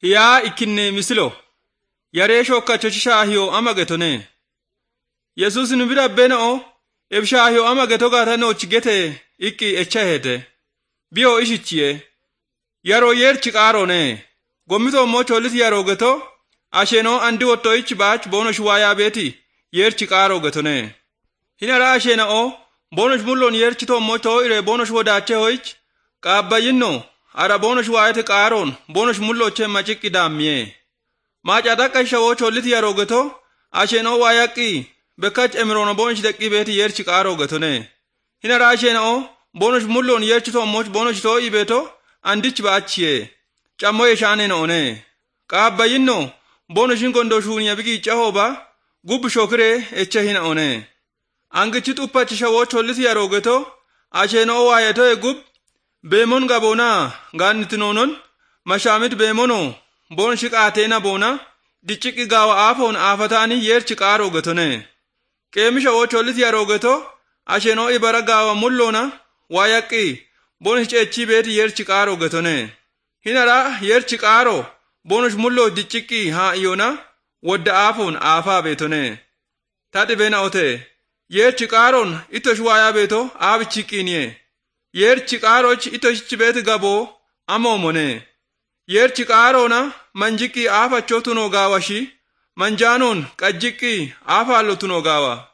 Hiyaa ikinne misilo yaree shokkachochishaa hiyo amagetone Yesus nubira benao ebshaa hiyo amageto gatano chigete iki echahete biyo ishichiye yaro yerchi qarone gomito mocholit yaro geto asheno andi wotto ich baach bono shwaya beti yerchi qaro getone hinara ashena o bono shmullon yerchi to mocho ire bono shwodache hoich qabayinno ara bono shwayate qaron bono shmullo che machiki damye maachata kashawo cholit yaro geto asheno wayaki bekach emrono bono shideki beti yerchi qaro getone hinara ashena o bono shmullon yerchi to moch bono shto ibeto andich baachiye chamoye shane none qabayinno bono shingondo shunya bigi chahoba gub shokre echehina one angichit upachisha wo cholit yaro geto asheno wayato gub Bemon gabona ganitinonon mashamit bemono bon shikatena bona dichiki gawa afon afatani yerchi qaro getone kemisha wo cholit yaro geto asheno ibara gawa mullona wayaqi bon hichechi beti yerchi qaro getone hinara yerchi qaro bonush mullo dichiki ha iyona wodda afon afa betone tati bena ote yerchi qaron itoshwaya beto abichikiniye yerchi qaroch itoshchi bet gabo amomone yerchi qarona manjiki afa chotuno gawashi manjanon qajjiki afa lotuno gawa